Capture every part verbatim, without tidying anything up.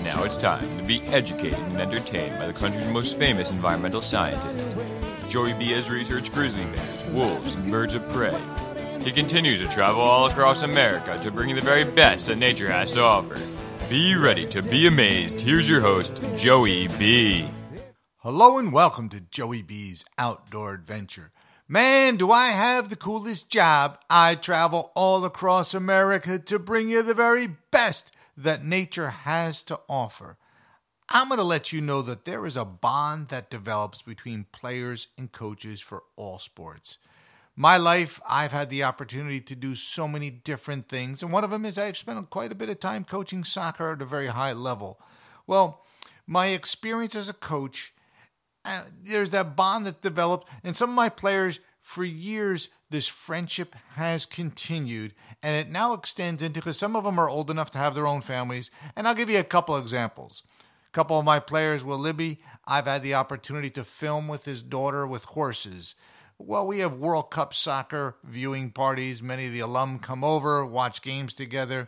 Now it's time to be educated and entertained by the country's most famous environmental scientist. Joey B has researched grizzly bears, wolves, and birds of prey. He continues to travel all across America to bring you the very best that nature has to offer. Be ready to be amazed. Here's your host, Joey B. Hello and welcome to Joey B's Outdoor Adventure. Man, do I have the coolest job. I travel all across America to bring you the very best that nature has to offer. I'm going to let you know that there is a bond that develops between players and coaches for all sports. My life, I've had the opportunity to do so many different things, and one of them is I've spent quite a bit of time coaching soccer at a very high level. Well, my experience as a coach, uh, there's that bond that developed, and some of my players, for years, this friendship has continued, and it now extends into, because some of them are old enough to have their own families, and I'll give you a couple examples. A couple of my players, Will Libby, I've had the opportunity to film with his daughter with horses. Well, we have World Cup soccer viewing parties. Many of the alum come over, watch games together.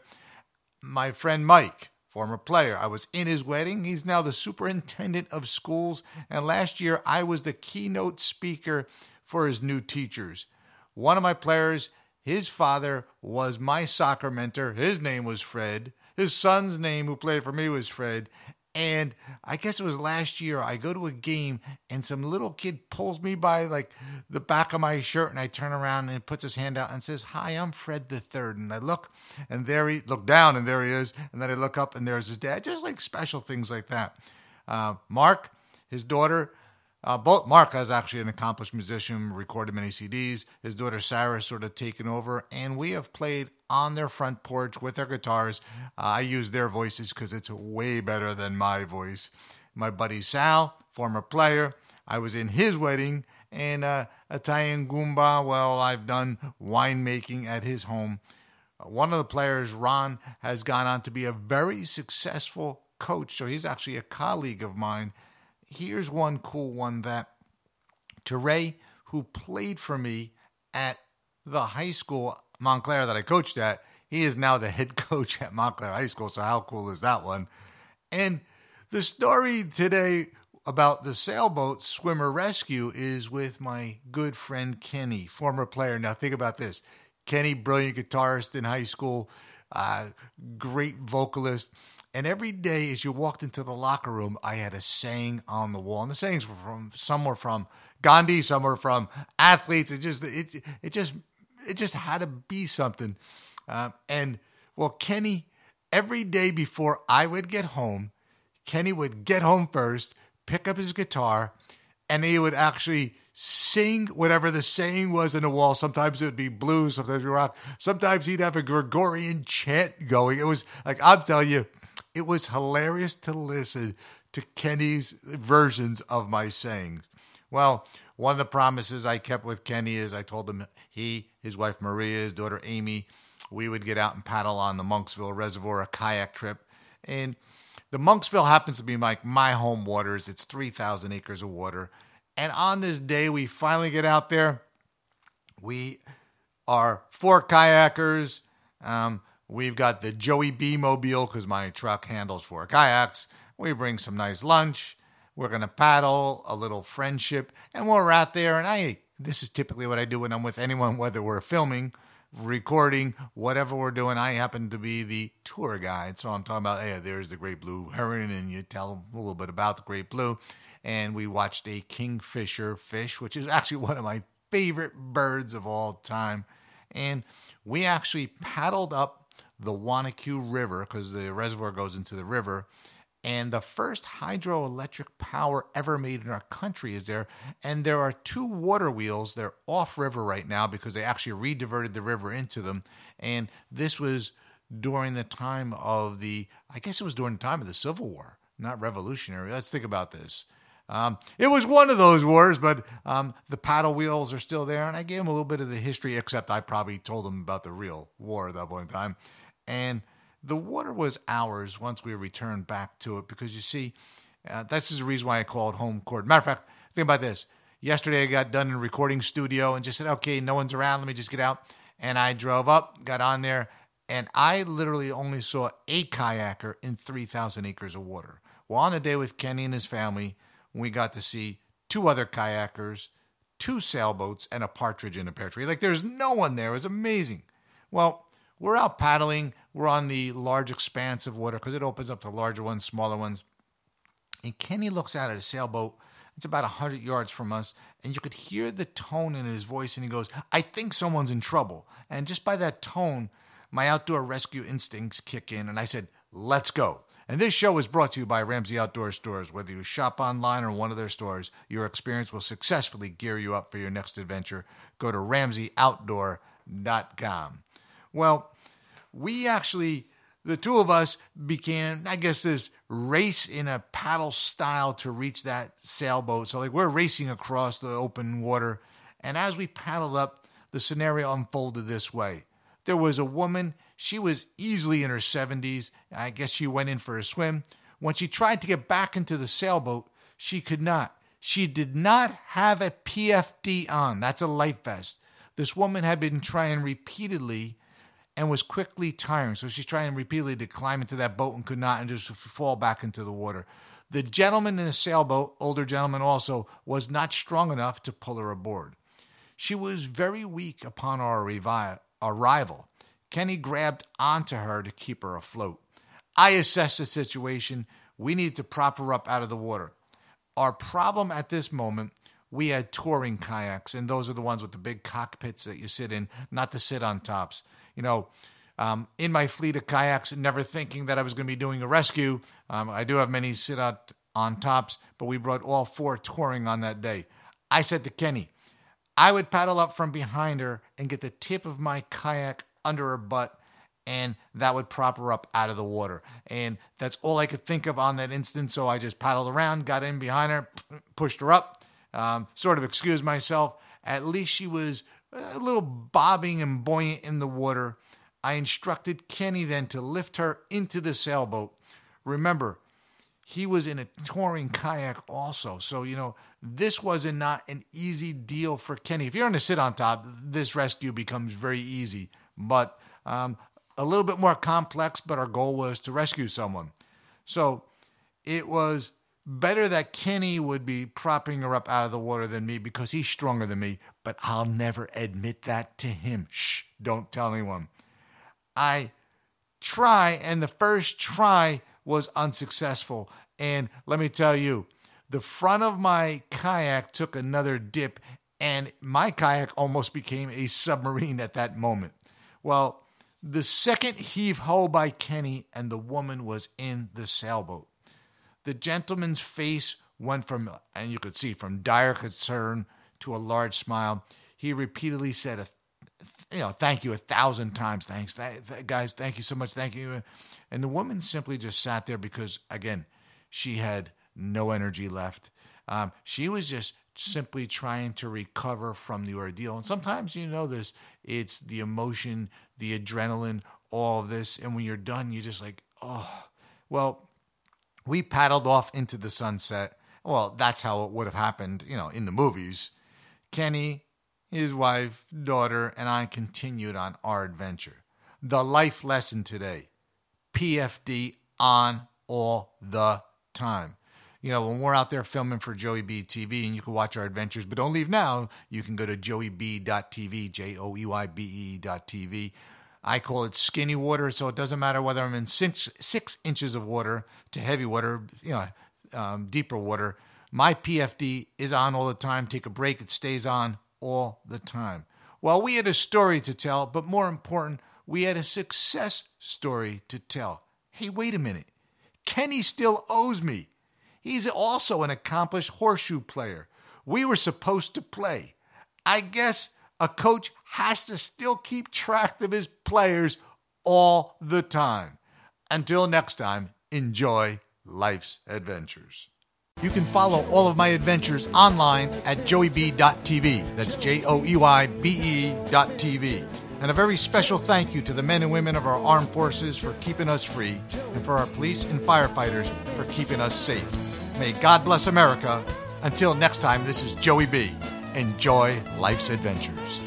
My friend Mike, former player, I was in his wedding. He's now the superintendent of schools. And last year, I was the keynote speaker for his new teachers. One of my players, his father was my soccer mentor. His name was Fred. His son's name, who played for me, was Fred. And I guess it was last year, I go to a game and some little kid pulls me by like the back of my shirt, and I turn around and puts his hand out and says, "Hi, I'm Fred the Third." And I look and there he look down and there he is. And then I look up and there's his dad. Just like special things like that. Uh, Mark, his daughter, uh, both Mark is actually an accomplished musician, recorded many C Ds. His daughter Sarah sort of taken over, and we have played on their front porch with their guitars. Uh, I use their voices because it's way better than my voice. My buddy Sal, former player, I was in his wedding, and uh, Italian Goomba, well, I've done winemaking at his home. Uh, one of the players, Ron, has gone on to be a very successful coach, so he's actually a colleague of mine. Here's one cool one that Teray, who played for me at the high school Montclair that I coached at, he is now the head coach at Montclair High School, so how cool is that one? And the story today about the sailboat swimmer rescue is with my good friend Kenny, former player. Now think about this. Kenny, brilliant guitarist in high school, uh, great vocalist. And every day as you walked into the locker room, I had a saying on the wall. And the sayings were from, some were from Gandhi, some were from athletes. It just, it, it just, it just had to be something. Uh, and well, Kenny, every day before I would get home, Kenny would get home first, pick up his guitar, and he would actually sing whatever the saying was in the wall. Sometimes it would be blues, sometimes it would be rock. Sometimes he'd have a Gregorian chant going. It was like, I'm telling you, it was hilarious to listen to Kenny's versions of my sayings. Well, one of the promises I kept with Kenny is I told him he, his wife Maria, his daughter Amy, we would get out and paddle on the Monksville Reservoir, a kayak trip. And the Monksville happens to be like my home waters. It's three thousand acres of water. And on this day, we finally get out there. We are four kayakers. Um, we've got the Joey B mobile because my truck handles four kayaks. We bring some nice lunch. We're going to paddle, a little friendship, and we're out there. And I, this is typically what I do when I'm with anyone, whether we're filming, recording, whatever we're doing. I happen to be the tour guide. So I'm talking about, hey, there's the great blue heron, and you tell them a little bit about the great blue. And we watched a kingfisher fish, which is actually one of my favorite birds of all time. And we actually paddled up the Wanacue River because the reservoir goes into the river. And the first hydroelectric power ever made in our country is there. And there are two water wheels. They're off river right now because they actually re-diverted the river into them. And this was during the time of the, I guess it was during the time of the Civil War, not revolutionary. Let's think about this. Um, it was one of those wars, but um, the paddle wheels are still there. And I gave them a little bit of the history, except I probably told them about the real war at that point in time. And the water was ours once we returned back to it because, you see, uh, this is the reason why I call it home court. Matter of fact, think about this. Yesterday I got done in a recording studio and just said, okay, no one's around. Let me just get out. And I drove up, got on there, And I literally only saw a kayaker in three thousand acres of water. Well, on a day with Kenny and his family, we got to see two other kayakers, two sailboats, and a partridge in a pear tree. Like, there's no one there. It was amazing. Well, we're out paddling. We're on the large expanse of water because it opens up to larger ones, smaller ones. And Kenny looks out at a sailboat. It's about one hundred yards from us, and you could hear the tone in his voice, and he goes, I think someone's in trouble. And just by that tone, my outdoor rescue instincts kick in, and I said, let's go. And this show is brought to you by Ramsey Outdoor Stores. Whether you shop online or one of their stores, your experience will successfully gear you up for your next adventure. Go to ramsey outdoor dot com. Well, we actually, the two of us began, I guess, this race in a paddle style to reach that sailboat. So like we're racing across the open water. And as we paddled up, the scenario unfolded this way. There was a woman. She was easily in her seventies. I guess she went in for a swim. When she tried to get back into the sailboat, she could not. She did not have a P F D on. That's a life vest. This woman had been trying repeatedly and was quickly tiring. So she's trying repeatedly to climb into that boat and could not, and just fall back into the water. The gentleman in the sailboat, older gentleman also, was not strong enough to pull her aboard. She was very weak upon our revi- arrival. Kenny grabbed onto her to keep her afloat. I assessed the situation. We needed to prop her up out of the water. Our problem at this moment, we had touring kayaks, and those are the ones with the big cockpits that you sit in, not to sit on tops. You know, um, in my fleet of kayaks, never thinking that I was going to be doing a rescue. Um, I do have many sit out on tops, but we brought all four touring on that day. I said to Kenny, I would paddle up from behind her and get the tip of my kayak under her butt, and that would prop her up out of the water. And that's all I could think of on that instant, so I just paddled around, got in behind her, pushed her up, um, sort of excused myself. At least she was a little bobbing and buoyant in the water. I instructed Kenny then to lift her into the sailboat. Remember, he was in a touring kayak also. So, you know, this was not an easy deal for Kenny. If you're going to sit on top, this rescue becomes very easy. But um, a little bit more complex, but our goal was to rescue someone. So it was better that Kenny would be propping her up out of the water than me because he's stronger than me, but I'll never admit that to him. Shh, don't tell anyone. I try, and the first try was unsuccessful. And let me tell you, the front of my kayak took another dip, and my kayak almost became a submarine at that moment. Well, the second heave-ho by Kenny, and the woman was in the sailboat. The gentleman's face went from, and you could see, from dire concern to a large smile. He repeatedly said, a, you know, thank you a thousand times. Thanks, th- th- guys, thank you so much, thank you. And the woman simply just sat there because, again, she had no energy left. Um, she was just simply trying to recover from the ordeal. And sometimes, you know this, it's the emotion, the adrenaline, all of this. And when you're done, you're just like, oh. Well, we paddled off into the sunset. Well, that's how it would have happened, you know, in the movies. Kenny, his wife, daughter, and I continued on our adventure. The life lesson today, P F D on all the time. You know, when we're out there filming for Joey B T V, and you can watch our adventures, but don't leave now, you can go to joey b dot t v, J O E Y B E dot T V. I call it skinny water, so it doesn't matter whether I'm in six, six inches of water to heavy water, you know, um, deeper water. My P F D is on all the time. Take a break, it stays on all the time. Well, we had a story to tell, but more important, we had a success story to tell. Hey, wait a minute. Kenny still owes me. He's also an accomplished horseshoe player. We were supposed to play. I guess a coach has to still keep track of his players all the time. Until next time, enjoy life's adventures. You can follow all of my adventures online at joey b dot t v. That's J O E Y B E dot T V. And a very special thank you to the men and women of our armed forces for keeping us free, and for our police and firefighters for keeping us safe. May God bless America. Until next time, this is Joey B. Enjoy life's adventures.